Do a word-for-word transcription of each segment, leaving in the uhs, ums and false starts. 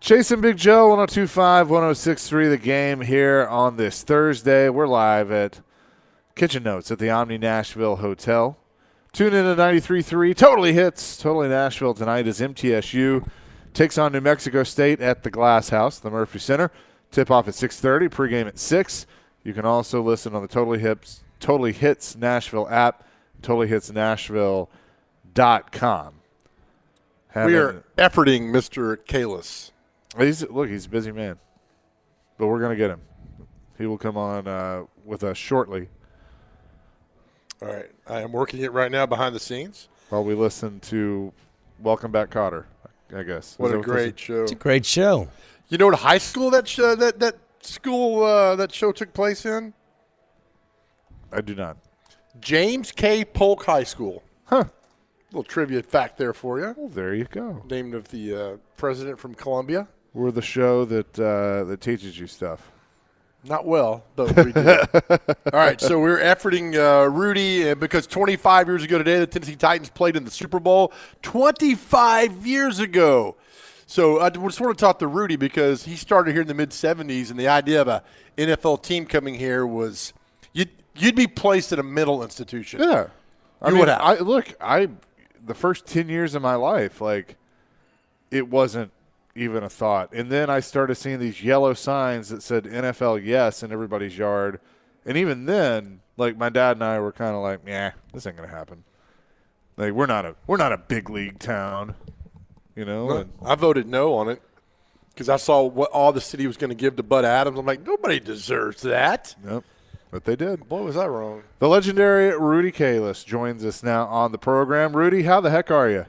Chasing Big Joe, one oh two point five, one oh six point three The Game here on this Thursday. We're live at Kitchen Notes at the Omni Nashville Hotel. Tune in to ninety-three point three. Totally Hits. Totally Nashville tonight as M T S U takes on New Mexico State at the Glass House, the Murphy Center. Tip-off at six thirty, pregame at six. You can also listen on the Totally Hits, Totally Hits Nashville app, totally hits nashville dot com. We are efforting Mister Kalis. He's, look, he's a busy man, but we're going to get him. He will come on uh, with us shortly. All right. I am working it right now behind the scenes. While we listen to Welcome Back, Kotter, I guess. What a great show. It's a great show. You know what high school that show, that, that school uh, that show took place in? I do not. James K. Polk High School. Huh. Little trivia fact there for you. Well, there you go. Named of the uh, president from Columbia. We're the show that uh, that teaches you stuff. Not well, but we did. All right, so we're efforting uh, Rudy uh, because twenty-five years ago today, the Tennessee Titans played in the Super Bowl. twenty-five years ago. So I just want to talk to Rudy because he started here in the mid seventies, and the idea of a N F L team coming here was you'd, you'd be placed at a mental institution. Yeah. I You mean, would have. I, look, I the first ten years of my life, like, it wasn't even a thought. And then I started seeing these yellow signs that said N F L yes in everybody's yard. And even then, like, my dad and I were kind of like, yeah, this ain't going to happen. Like, we're not a we're not a big league town, you know? No, and, I voted no on it because I saw what all the city was going to give to Bud Adams. I'm like, nobody deserves that. nope, but they did. Boy, was I wrong. The legendary Rudy Kalis joins us now on the program. Rudy, how the heck are you?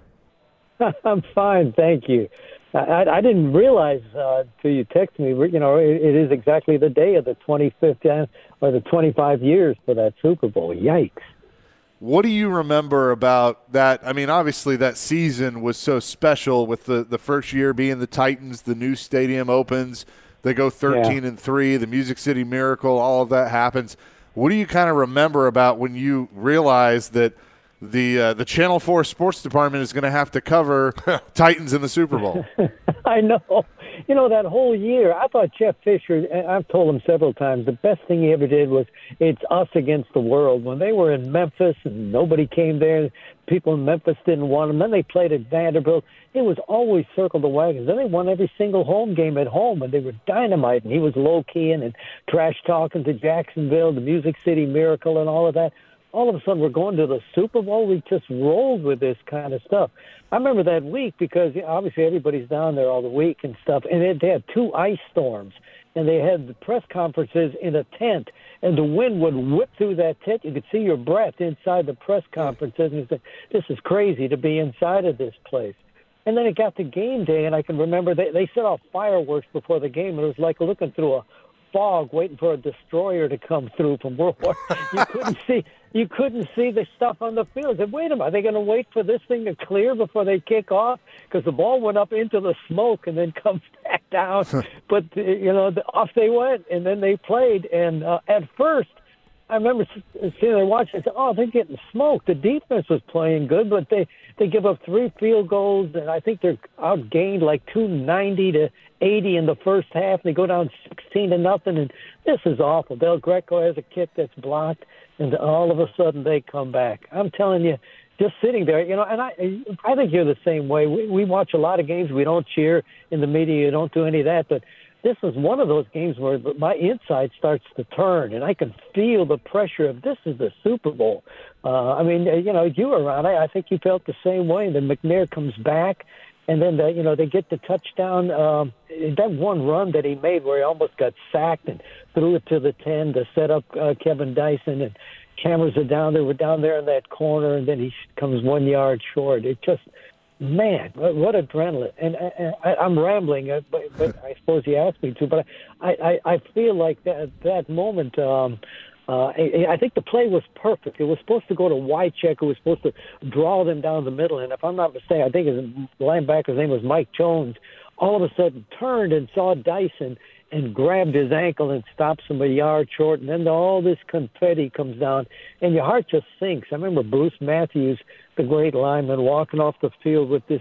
I'm fine, thank you. I, I didn't realize uh, until you texted me, you know, it, it is exactly the day of the twenty-fifth or the twenty-five years for that Super Bowl. Yikes. What do you remember about that? I mean, obviously that season was so special with the, the first year being the Titans, the new stadium opens, they go thirteen and three, the Music City Miracle, all of that happens. What do you kind of remember about when you realized that the uh, the Channel four Sports Department is going to have to cover Titans in the Super Bowl? I know. You know, that whole year, I thought Jeff Fisher, and I've told him several times, the best thing he ever did was it's us against the world. When they were in Memphis and nobody came there, people in Memphis didn't want them. Then they played at Vanderbilt. It was always circle the wagons. Then they won every single home game at home, and they were dynamite. And he was low-keying and trash-talking to Jacksonville, the Music City Miracle, and all of that. All of a sudden, we're going to the Super Bowl. We just rolled with this kind of stuff. I remember that week because obviously everybody's down there all the week and stuff, and they, they had two ice storms, and they had the press conferences in a tent, and the wind would whip through that tent. You could see your breath inside the press conferences, and you said, this is crazy to be inside of this place. And then it got to game day, and I can remember they, they set off fireworks before the game, and it was like looking through a fog waiting for a destroyer to come through from World War. You couldn't see you couldn't see the stuff on the field. I said, wait a minute, are they going to wait for this thing to clear before they kick off? Because the ball went up into the smoke and then comes back down. But, uh, you know, the, off they went, and then they played. And uh, at first, I remember sitting there watching, I said, oh, they're getting smoked. The defense was playing good, but they, they give up three field goals, and I think they're outgained like two ninety to eighty in the first half, and they go down sixteen to nothing, and this is awful. Del Greco has a kick that's blocked, and all of a sudden they come back. I'm telling you, just sitting there, you know, and I I think you're the same way. We, we watch a lot of games. We don't cheer in the media. You don't do any of that, but this is one of those games where my inside starts to turn, and I can feel the pressure of this is the Super Bowl. Uh, I mean, you know, you were around. I, I think you felt the same way. And then McNair comes back, and then, the, you know, they get the touchdown. Um, that one run that he made where he almost got sacked and threw it to the ten to set up uh, Kevin Dyson, and cameras are down there. We're down there in that corner, and then he comes one yard short. It just – man, what adrenaline. And I, I, I'm rambling, but, but I suppose you asked me to. But I, I, I feel like that, that moment, um, uh, I, I think the play was perfect. It was supposed to go to Wycheck. It was supposed to draw them down the middle. And if I'm not mistaken, I think his linebacker's name was Mike Jones, all of a sudden turned and saw Dyson and grabbed his ankle and stops him a yard short. And then all this confetti comes down, and your heart just sinks. I remember Bruce Matthews, the great lineman, walking off the field with this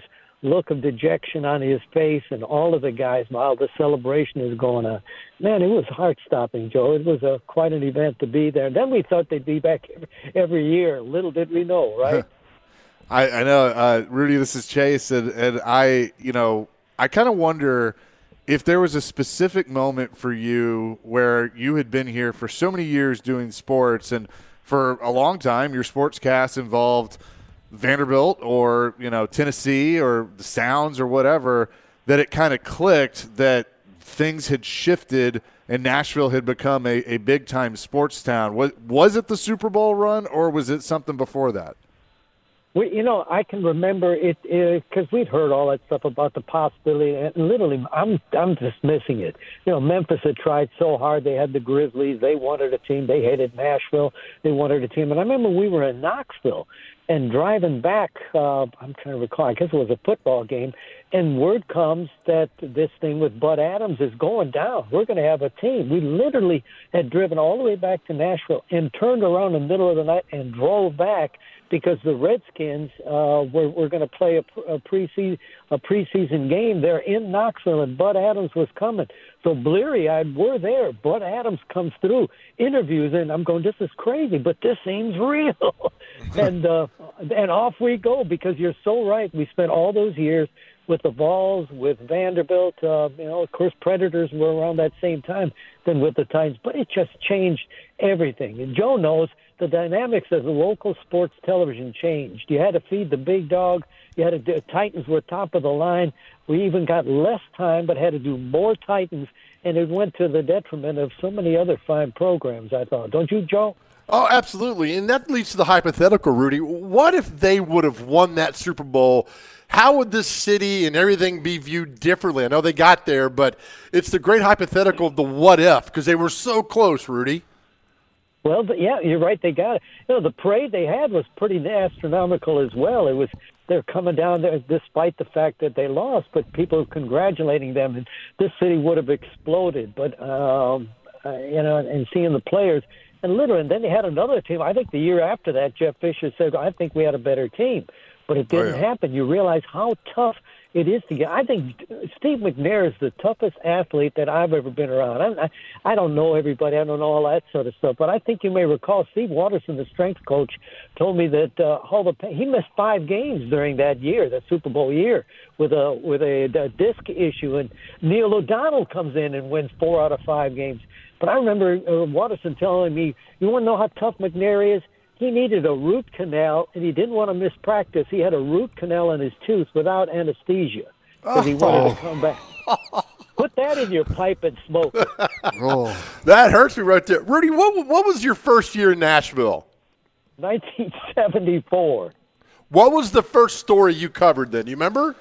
look of dejection on his face, and all of the guys, while the celebration is going on. Man, it was heart-stopping, Joe. It was a, quite an event to be there. And then we thought they'd be back every, every year. Little did we know, right? I, I know, uh, Rudy, this is Chase, and, and I, you know, I kind of wonder if there was a specific moment for you where you had been here for so many years doing sports, and for a long time your sportscast involved Vanderbilt or, you know, Tennessee or the Sounds or whatever, that it kind of clicked that things had shifted and Nashville had become a, a big-time sports town. Was, was it the Super Bowl run, or was it something before that? We, you know, I can remember it because we'd heard all that stuff about the possibility, and literally, I'm I'm dismissing it. You know, Memphis had tried so hard. They had the Grizzlies. They wanted a team. They hated Nashville. They wanted a team. And I remember we were in Knoxville and driving back. Uh, I'm trying to recall. I guess it was a football game, and word comes that this thing with Bud Adams is going down. We're going to have a team. We literally had driven all the way back to Nashville and turned around in the middle of the night and drove back, because the Redskins uh, were, were going to play a, a, preseason, a preseason game there in Knoxville, and Bud Adams was coming. So bleary-eyed, we're there. Bud Adams comes through, interviews, and I'm going, this is crazy, but this seems real. and uh, and off we go, because you're so right. We spent all those years with the Vols, with Vanderbilt. Uh, you know, of course, Predators were around that same time than with the Titans, but it just changed everything. And Joe knows the dynamics of the local sports television changed. You had to feed the big dog. You had to do, Titans were top of the line. We even got less time, but had to do more Titans, and it went to the detriment of so many other fine programs, I thought. Don't you, Joe? Oh, absolutely. And that leads to the hypothetical, Rudy. What if they would have won that Super Bowl? How would this city and everything be viewed differently? I know they got there, but it's the great hypothetical of the what if, because they were so close, Rudy. Well, but yeah, you're right. They got it. You know, the parade they had was pretty astronomical as well. It was they're coming down there despite the fact that they lost, but people congratulating them, and this city would have exploded. But um, uh, you know, and seeing the players, and literally, and then they had another team. I think the year after that, Jeff Fisher said, "I think we had a better team," but it didn't oh, yeah. happen. You realize how tough it is to get. I think Steve McNair is the toughest athlete that I've ever been around. I, I, I don't know everybody. I don't know all that sort of stuff. But I think you may recall Steve Watterson, the strength coach, told me that uh, all the he missed five games during that year, that Super Bowl year, with a with a, a disc issue. And Neil O'Donnell comes in and wins four out of five games. But I remember uh, Watterson telling me, "You want to know how tough McNair is? He needed a root canal, and he didn't want to miss practice. He had a root canal in his tooth without anesthesia because he wanted to come back." Put that in your pipe and smoke it. Oh. That hurts me right there. Rudy, what, what was your first year in Nashville? nineteen seventy-four. What was the first story you covered then? You remember?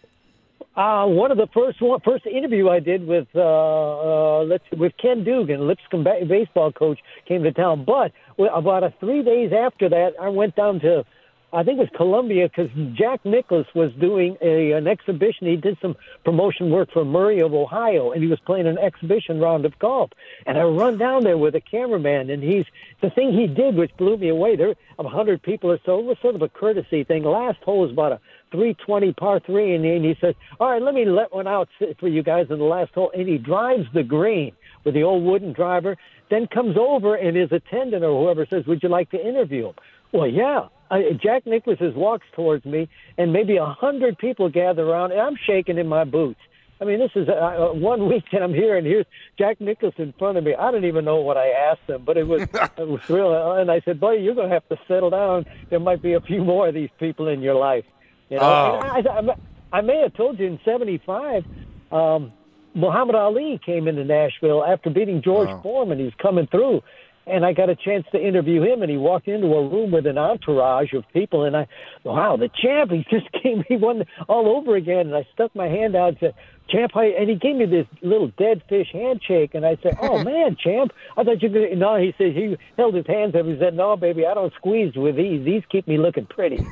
Uh, one of the first one, first interview I did with uh, uh, let's with Ken Dugan, Lipscomb ba- baseball coach, came to town. But about a three days after that, I went down to, I think it was Columbia, because Jack Nicklaus was doing a, an exhibition. He did some promotion work for Murray of Ohio, and he was playing an exhibition round of golf. And I run down there with a cameraman, and he's the thing he did, which blew me away. There were a hundred people or so. It was sort of a courtesy thing. Last hole was about a three twenty par three, and he, and he says, "All right, let me let one out for you guys in the last hole." And he drives the green with the old wooden driver, then comes over, and his attendant or whoever says, "Would you like to interview him?" Well, yeah. I, Jack Nicklaus walks towards me, and maybe a hundred people gather around, and I'm shaking in my boots. I mean, this is uh, one week, and I'm here, and here's Jack Nicklaus in front of me. I don't even know what I asked him, but it was it was real. And I said, "Buddy, you're going to have to settle down. There might be a few more of these people in your life." You know, Oh. and I, I, I may have told you in seventy-five, um, Muhammad Ali came into Nashville after beating George Wow. Foreman. He's coming through, and I got a chance to interview him, and he walked into a room with an entourage of people, and I, wow, the champ, he just came, he won all over again, and I stuck my hand out and said, "Champ," I, and he gave me this little dead fish handshake, and I said, "Oh, man, Champ, I thought you were going to," no, he said, he held his hands up, he said, "No, baby, I don't squeeze with these. These keep me looking pretty."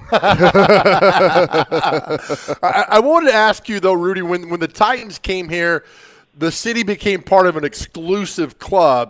I, I wanted to ask you, though, Rudy, when, when the Titans came here, the city became part of an exclusive club.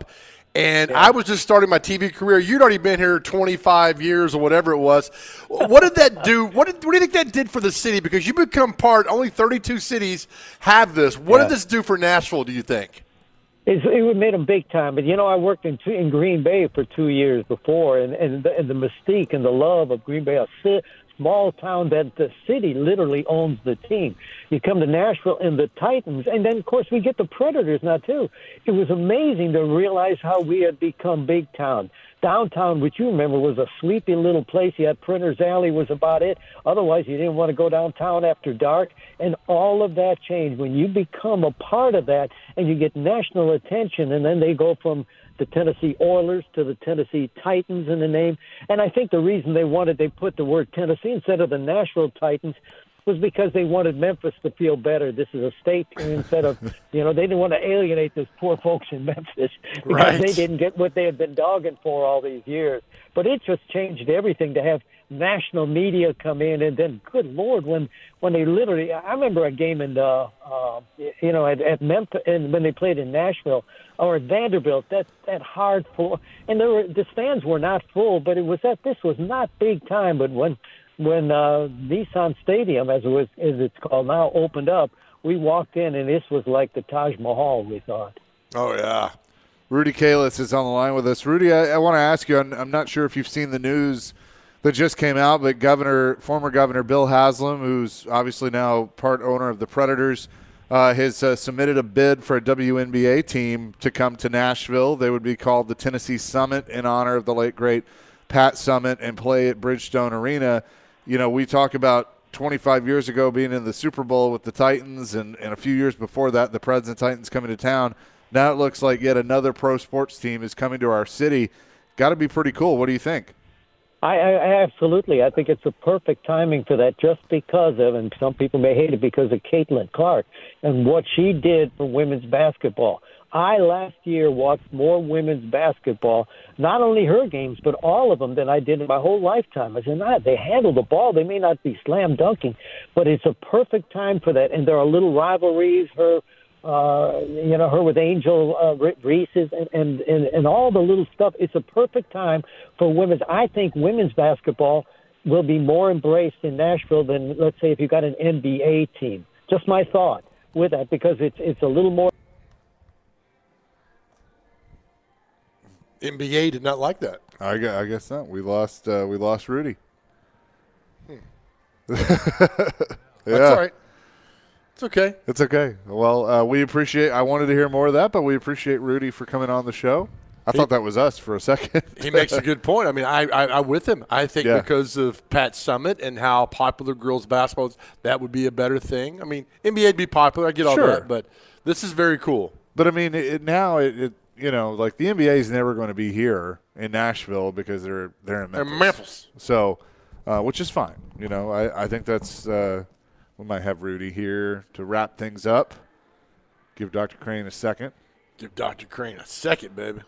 And I was just starting my T V career. You'd already been here twenty-five years or whatever it was. What did that do? What, did, what do you think that did for the city? Because you become part, only thirty-two cities have this. What Yeah. did this do for Nashville, do you think? It's, it made them big time. But, you know, I worked in in Green Bay for two years before, and, and, the, and the mystique and the love of Green Bay, a si- small town that the city literally owns the team. You come to Nashville and the Titans, and then, of course, we get the Predators now, too. It was amazing to realize how we had become big town. Downtown, which you remember, was a sleepy little place. You had Printer's Alley was about it. Otherwise, you didn't want to go downtown after dark. And all of that changed. When you become a part of that and you get national attention, and then they go from the Tennessee Oilers to the Tennessee Titans in the name. And I think the reason they wanted, they put the word Tennessee instead of the Nashville Titans was because they wanted Memphis to feel better. This is a state instead of, you know, they didn't want to alienate those poor folks in Memphis because Right. they didn't get what they had been dogging for all these years. But it just changed everything to have national media come in, and then, good Lord, when when they literally, I remember a game in, uh, uh, you know, at, at Memphis, and when they played in Nashville or at Vanderbilt, that that hard floor, and there were the stands were not full, but it was that this was not big time, but when. When uh, Nissan Stadium, as it was, as it's called now, opened up, we walked in, and this was like the Taj Mahal, we thought. Oh, yeah. Rudy Kalis is on the line with us. Rudy, I, I want to ask you, I'm, I'm not sure if you've seen the news that just came out, but Governor, former Governor Bill Haslam, who's obviously now part owner of the Predators, uh, has uh, submitted a bid for a W N B A team to come to Nashville. They would be called the Tennessee Summit in honor of the late, great Pat Summit and play at Bridgestone Arena. You know, we talk about twenty-five years ago being in the Super Bowl with the Titans, and, and a few years before that, the Preds and Titans coming to town. Now it looks like yet another pro sports team is coming to our city. Got to be pretty cool. What do you think? I, I I absolutely. I think it's a perfect timing for that just because of, and some people may hate it because of Caitlin Clark and what she did for women's basketball. I last year watched more women's basketball, not only her games, but all of them than I did in my whole lifetime. I said, nah, they handle the ball. They may not be slam dunking, but it's a perfect time for that. And there are little rivalries, her, uh, you know, her with Angel uh, Reese's and, and, and, and all the little stuff. It's a perfect time for women's. I think women's basketball will be more embraced in Nashville than, let's say, if you got an N B A team. Just my thought with that, because it's it's a little more. N B A did not like that. I guess, I guess not. We lost. Uh, we lost Rudy. Hmm. yeah, That's all right. It's okay. It's okay. Well, uh, we appreciate. I wanted to hear more of that, but we appreciate Rudy for coming on the show. I He- thought that was us for a second. He makes a good point. I mean, I, I, I'm with him. I think Yeah. because of Pat Summit and how popular girls basketball is, that would be a better thing. I mean, N B A would be popular. I get all Sure. that. But this is very cool. But I mean, it, it, now it, it, you know, like the N B A is never going to be here in Nashville because they're they're in Memphis. And Memphis. So, uh, which is fine. You know, I I think that's uh, we might have Rudy here to wrap things up. Give Doctor Crane a second. Give Doctor Crane a second, baby.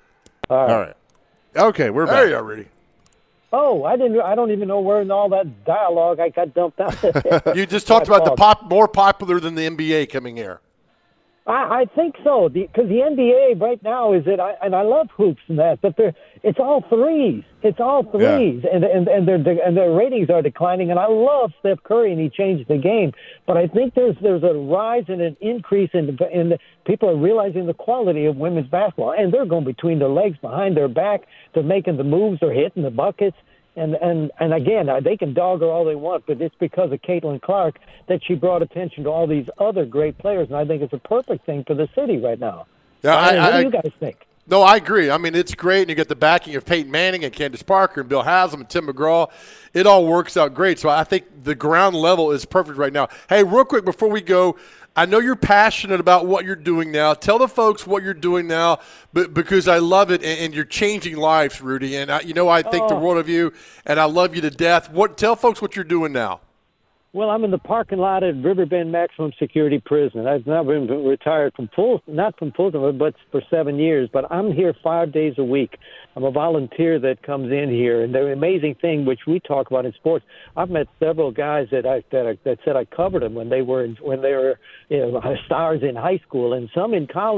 All right. All right. Okay, we're There back. you are, Rudy. Oh, I didn't. I don't even know where in all that dialogue I got dumped out. You just talked about the pop more popular than the N B A coming here. I, I think so, because the, the N B A right now is it, I, and I love hoops and that, but they're it's all threes. It's all threes, and and and their and their ratings are declining. And I love Steph Curry, and he changed the game. But I think there's there's a rise and an increase in in the, people are realizing the quality of women's basketball, and they're going between their legs, behind their back. They're making the moves, they're hitting the buckets. And, and and again, they can dog her all they want, but it's because of Caitlin Clark that she brought attention to all these other great players, and I think it's a perfect thing for the city right now. Yeah, I mean, I- what I- do you guys think? No, I agree. I mean, it's great, and you get the backing of Peyton Manning and Candace Parker and Bill Haslam and Tim McGraw. It all works out great. So I think the ground level is perfect right now. Hey, real quick before we go, I know you're passionate about what you're doing now. Tell the folks what you're doing now, but because I love it, and, and you're changing lives, Rudy. And I, you know, I think the Oh. world of you, and I love you to death. What? Tell folks what you're doing now. Well, I'm in the parking lot at Riverbend Maximum Security Prison. I've now been retired from full, not from full time, but for seven years. But I'm here five days a week. I'm a volunteer that comes in here, and the amazing thing, which we talk about in sports, I've met several guys that I that, I, that said I covered them when they were in, when they were you know, stars in high school, and some in college.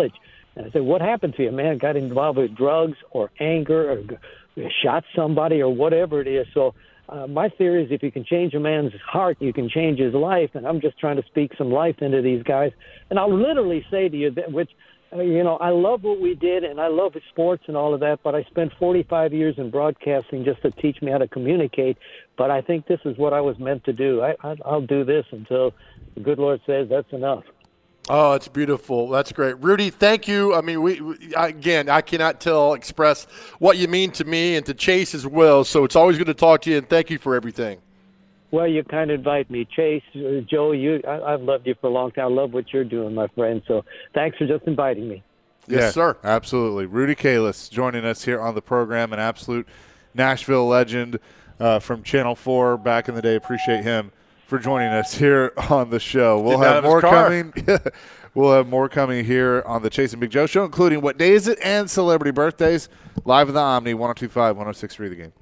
And I said, what happened to you, man? Got involved with drugs or anger or g- shot somebody or whatever it is. So uh, my theory is if you can change a man's heart, you can change his life. And I'm just trying to speak some life into these guys. And I'll literally say to you, that, which, uh, you know, I love what we did and I love sports and all of that, but I spent forty-five years in broadcasting just to teach me how to communicate. But I think this is what I was meant to do. I, I, I'll do this until the good Lord says that's enough. Oh, it's beautiful. That's great. Rudy, thank you. I mean, we, we again, I cannot tell, express what you mean to me and to Chase as well. So it's always good to talk to you, and thank you for everything. Well, you kind of invite me. Chase, uh, Joe, you, I, I've loved you for a long time. I love what you're doing, my friend. So thanks for just inviting me. Yes, yeah, sir. Absolutely. Rudy Kalis joining us here on the program, an absolute Nashville legend uh, from Channel four back in the day. Appreciate him for joining us here on the show. We'll Getting out have of his more car. coming. We'll have more coming here on the Chase and Big Joe Show, including What Day Is It and celebrity birthdays, live in the Omni, one oh two point five, one oh six point three The Game.